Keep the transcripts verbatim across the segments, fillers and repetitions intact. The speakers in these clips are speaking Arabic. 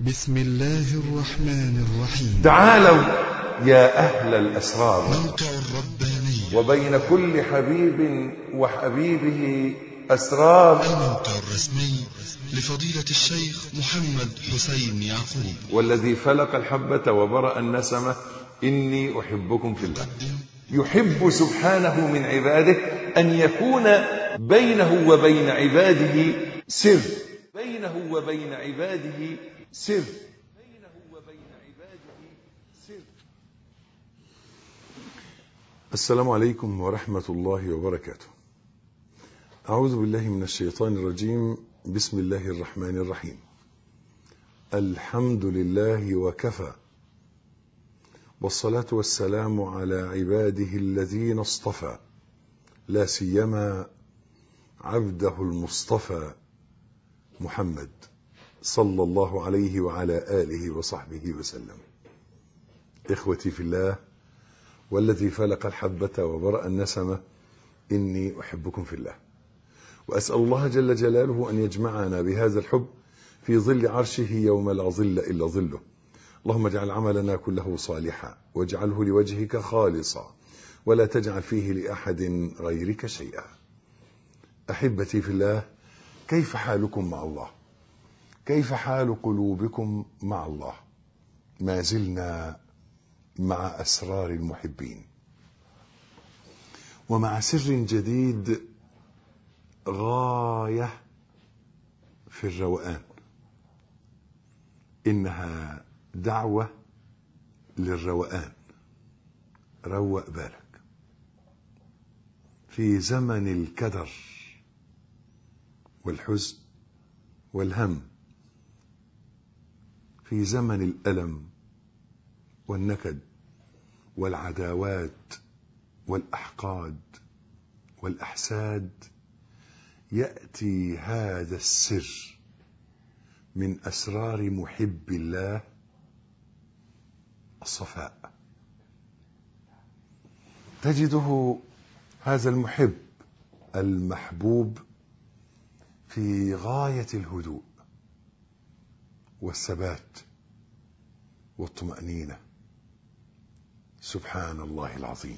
بسم الله الرحمن الرحيم. تعالوا يا أهل الأسرار، موقع الرباني وبين كل حبيب وحبيبه أسرار. الموقع الرسمي لفضيلة الشيخ محمد حسين يعقوب، والذي فلق الحبة وبرأ النسمة، إني أحبكم في الله. يحب سبحانه من عباده أن يكون بينه وبين عباده سر بينه وبين عباده سر بينه وبين عباده سر. السلام عليكم ورحمة الله وبركاته. أعوذ بالله من الشيطان الرجيم. بسم الله الرحمن الرحيم. الحمد لله وكفى، والصلاة والسلام على عباده الذين اصطفى، لا سيما عبده المصطفى محمد صلى الله عليه وعلى آله وصحبه وسلم. إخوتي في الله، والذي فلق الحبة وبرأ النسمة، إني أحبكم في الله، وأسأل الله جل جلاله أن يجمعنا بهذا الحب في ظل عرشه يوم لا ظل إلا ظله. اللهم اجعل عملنا كله صالحا، واجعله لوجهك خالصا، ولا تجعل فيه لأحد غيرك شيئا. أحبتي في الله، كيف حالكم مع الله؟ كيف حال قلوبكم مع الله؟ ما زلنا مع أسرار المحبين، ومع سر جديد غاية في الروقان. إنها دعوة للروقان. روق بالك في زمن الكدر والحزن والهم، في زمن الألم والنكد والعداوات والأحقاد والأحساد. يأتي هذا السر من أسرار محب الله، الصفاء. تجده هذا المحب المحبوب في غاية الهدوء والثبات والطمأنينة. سبحان الله العظيم.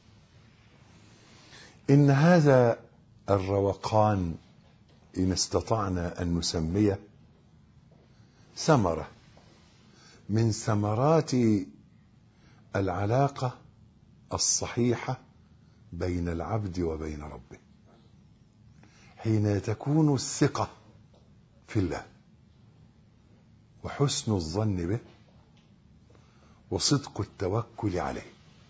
إن هذا الروقان، إن استطعنا أن نسميه، ثمرة من ثمرات العلاقة الصحيحة بين العبد وبين ربه، حين تكون الثقة في الله وحسن الظن به وصدق التوكل عليه.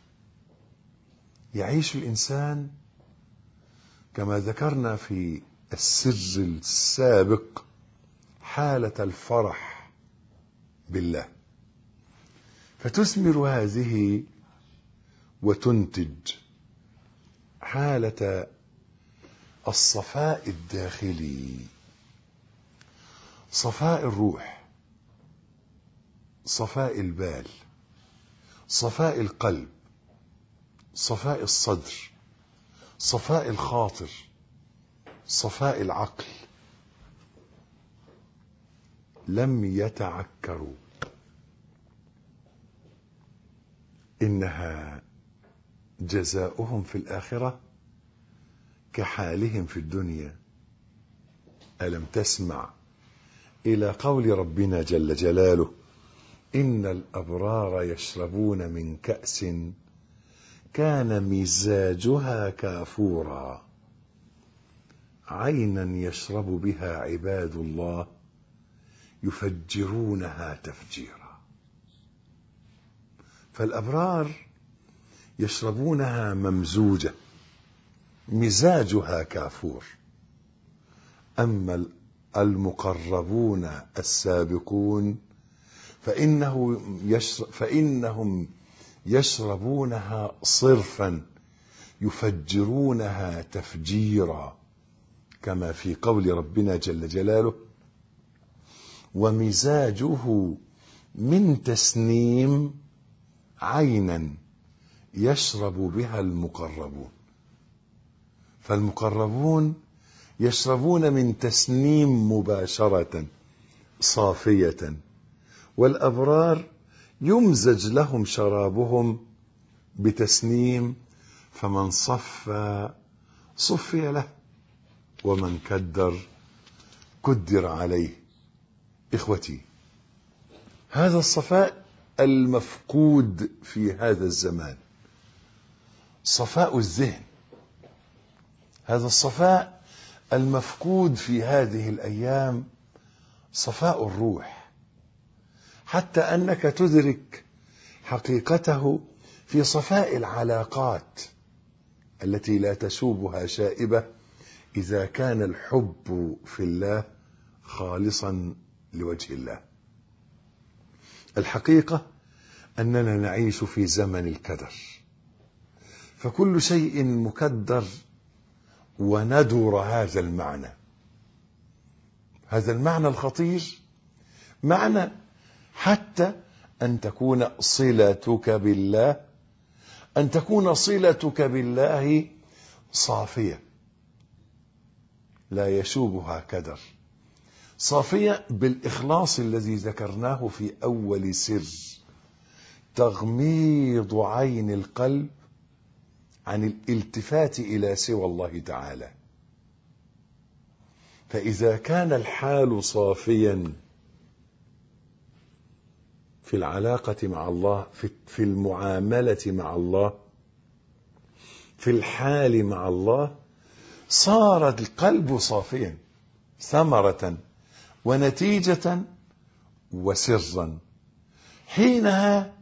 يعيش الإنسان كما ذكرنا في السر السابق حالة الفرح بالله، فتثمر هذه وتنتج حالة الصفاء الداخلي، صفاء الروح، صفاء البال، صفاء القلب، صفاء الصدر، صفاء الخاطر، صفاء العقل. لم يتعكروا. إنها جزاؤهم في الآخرة كحالهم في الدنيا. ألم تسمع إلى قول ربنا جل جلاله: إن الأبرار يشربون من كأس كان مزاجها كافورا، عينا يشرب بها عباد الله يفجرونها تفجيرا. فالأبرار يشربونها ممزوجة، مزاجها كافور. أما المقربون السابقون فإنه يشرب فإنهم يشربونها صرفا، يفجرونها تفجيرا، كما في قول ربنا جل جلاله: ومزاجه من تسنيم، عينا يشرب بها المقربون. فالمقربون يشربون من تسنيم مباشرة صافية والأبرار يمزج لهم شرابهم بتسنيم، فمن صفى صفي له ومن كدر كدر عليه. إخوتي، هذا الصفاء المفقود في هذا الزمان، صفاء الذهن، هذا الصفاء المفقود في هذه الأيام صفاء الروح، حتى أنك تدرك حقيقته في صفاء العلاقات التي لا تشوبها شائبة إذا كان الحب في الله خالصا لوجه الله. الحقيقة أننا نعيش في زمن الكدر، فكل شيء مكدر، وندر هذا المعنى، هذا المعنى الخطير، معنى حتى أن تكون صلتك بالله أن تكون صلتك بالله صافية لا يشوبها كدر، صافية بالإخلاص الذي ذكرناه في أول سر، تغميض عين القلب عن الالتفات إلى سوى الله تعالى. فإذا كان الحال صافيا في العلاقة مع الله، في المعاملة مع الله، في الحال مع الله، صار القلب صافيا ثمرة ونتيجة وسرا. حينها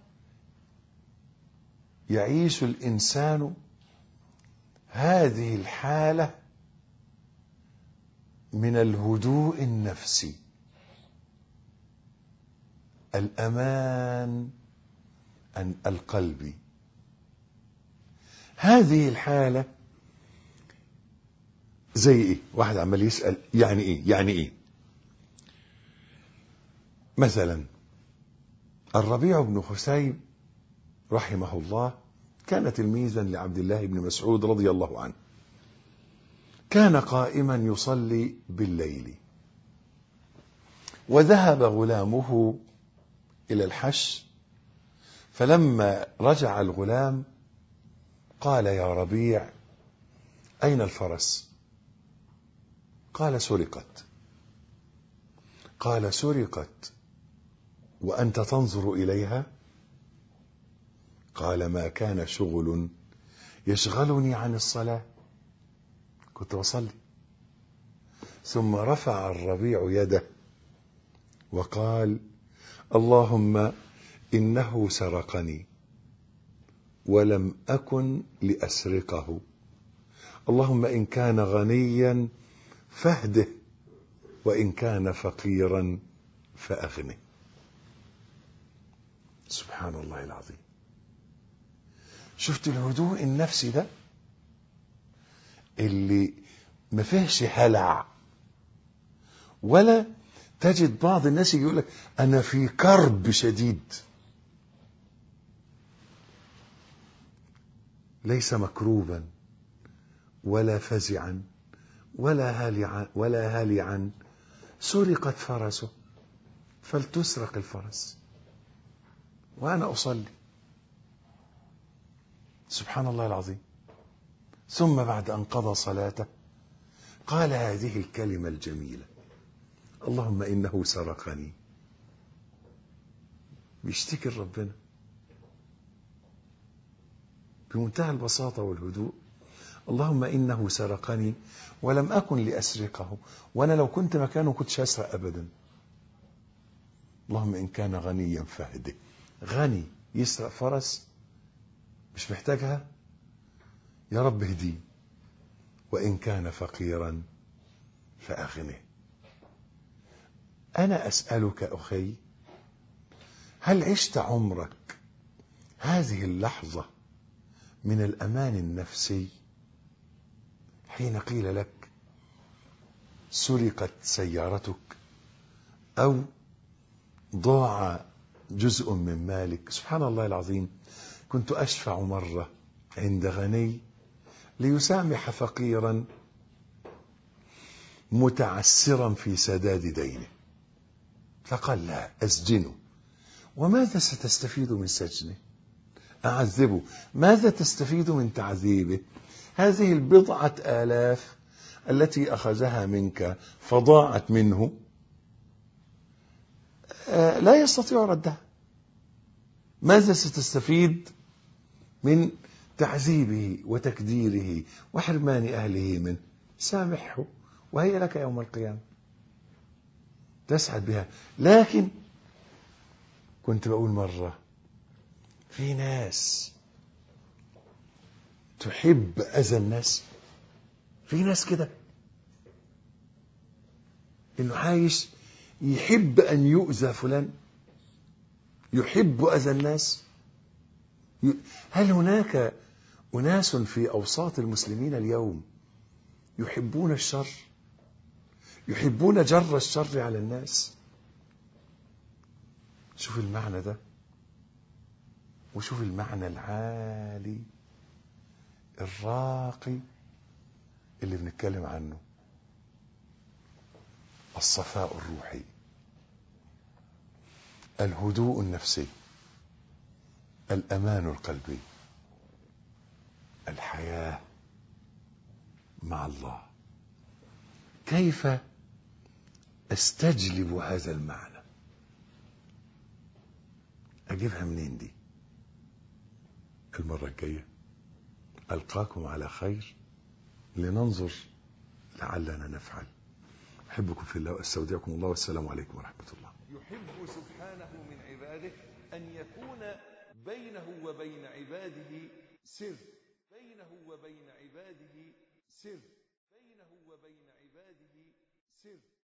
يعيش الإنسان هذه الحالة من الهدوء النفسي، الأمان القلبي. هذه الحالة زي إيه؟ واحد عمال يسأل يعني إيه يعني إيه مثلا الربيع بن خثيم رحمه الله كان تلميذا لعبد الله بن مسعود رضي الله عنه، كان قائما يصلي بالليل، وذهب غلامه إلى الحش، فلما رجع الغلام قال: يا ربيع، أين الفرس؟ قال: سرقت. قال: سرقت وأنت تنظر إليها؟ قال: ما كان شغل يشغلني عن الصلاة، كنت بصلي. ثم رفع الربيع يده وقال: اللهم إنه سرقني ولم أكن لأسرقه، اللهم إن كان غنيا فاهده، وإن كان فقيرا فأغنه. سبحان الله العظيم. شفت الهدوء النفسي ده اللي ما فيهش هلع، ولا تجد بعض الناس يقول لك أنا في كرب شديد، ليس مكروبا ولا فزعا ولا هالعا ولا هالعا، سرقت فرسه فلتسرق الفرس وأنا أصلي. سبحان الله العظيم. ثم بعد أن قضى صلاته قال هذه الكلمة الجميلة: اللهم إنه سرقني. بيشتكي ربنا بمنتهى البساطة والهدوء: اللهم إنه سرقني ولم أكن لأسرقه، وأنا لو كنت مكانه كنتش أسرق أبدا. اللهم إن كان غنيا فاهده. غني يسرق فرس مش محتاجها، يا رب اهديه. وإن كان فقيرا فأغنه. أنا أسألك أخي، هل عشت عمرك هذه اللحظة من الأمان النفسي حين قيل لك سرقت سيارتك أو ضاع جزء من مالك؟ سبحان الله العظيم. كنت أشفع مرة عند غني ليسامح فقيرا متعسرا في سداد دينه، فقال: لا، أسجنه وماذا ستستفيد من سجنه؟ أعذبه، ماذا تستفيد من تعذيبه؟ هذه البضعة آلاف التي أخذها منك فضاعت منه لا يستطيع ردها. ماذا ستستفيد من تعذيبه وتكديره وحرمان أهله منه؟ سامحه وهي لك يوم القيامة تسعد بها. لكن كنت بقول مرة، في ناس تحب أذى الناس، في ناس كده إنه عايش يحب أن يؤذى فلان، يحب أذى الناس. هل هناك أناس في أوساط المسلمين اليوم يحبون الشر، يحبون جر الشر على الناس؟ شوف المعنى ده، وشوف المعنى العالي الراقي اللي بنتكلم عنه، الصفاء الروحي، الهدوء النفسي، الأمان القلبي، الحياة مع الله. كيف أستجلب هذا المعنى؟ أجيبها منين دي؟ المرة الجاية ألقاكم على خير لننظر لعلنا نفعل. أحبكم في الله وأستودعكم الله، والسلام عليكم ورحمة الله. يحب سبحانه من عباده أن يكون بينه وبين عباده سر، بينه وبين عباده سر، بينه وبين عباده سر.